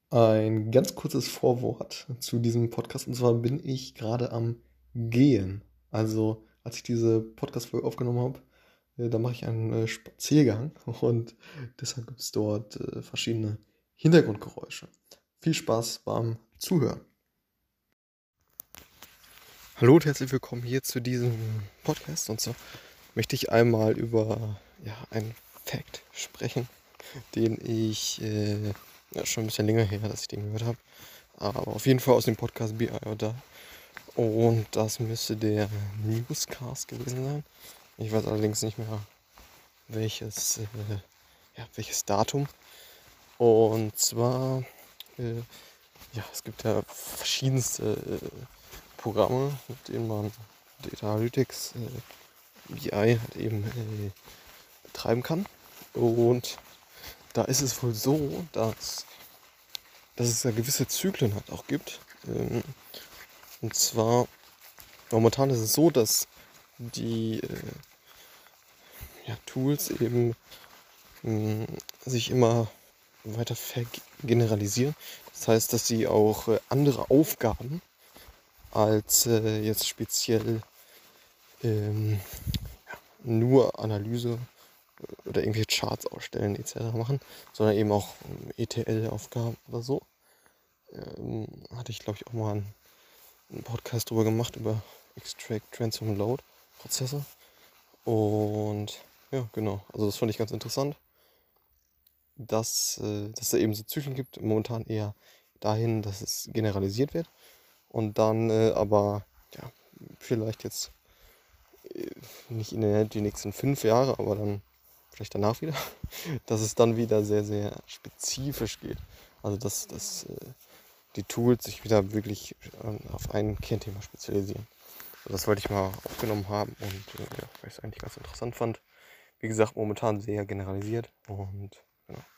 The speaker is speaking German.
Ein ganz kurzes Vorwort zu diesem Podcast. Und zwar bin ich gerade am Gehen. Also, als ich diese Podcast-Folge aufgenommen habe, da mache ich einen Spaziergang und deshalb gibt es dort verschiedene Hintergrundgeräusche. Viel Spaß beim Zuhören. Hallo und herzlich willkommen hier zu diesem Podcast. Und zwar möchte ich einmal über einen Fact sprechen, den ich schon ein bisschen länger her, dass ich den gehört habe. Aber auf jeden Fall aus dem Podcast Be I or Die. Und das müsste der Newscast gewesen sein. Ich weiß allerdings nicht mehr welches, welches Datum. Und zwar, es gibt ja verschiedenste Programme, mit denen man Data Analytics, BI halt eben betreiben kann. Und da ist es wohl so, dass es ja gewisse Zyklen halt auch gibt. Und zwar, momentan ist es so, dass die Tools eben sich immer weiter vergeneralisieren. Das heißt, dass sie auch andere Aufgaben als jetzt speziell ähm, nur Analyse oder irgendwelche Charts ausstellen etc. machen, sondern eben auch ETL-Aufgaben oder so. Hatte ich, glaube ich, auch mal einen Podcast drüber gemacht, über Extract, Transform, Load Prozesse. Und ja, genau. Also das fand ich ganz interessant, dass es da eben so Zyklen gibt. Momentan eher dahin, dass es generalisiert wird. Und dann aber, ja, vielleicht jetzt nicht in die nächsten 5 Jahre, aber dann vielleicht danach wieder, dass es dann wieder sehr, sehr spezifisch geht. Also dass die Tools sich wieder wirklich auf ein Kernthema spezialisieren. Also das wollte ich mal aufgenommen haben und weil ich es eigentlich ganz interessant fand. Wie gesagt, momentan sehr generalisiert und genau.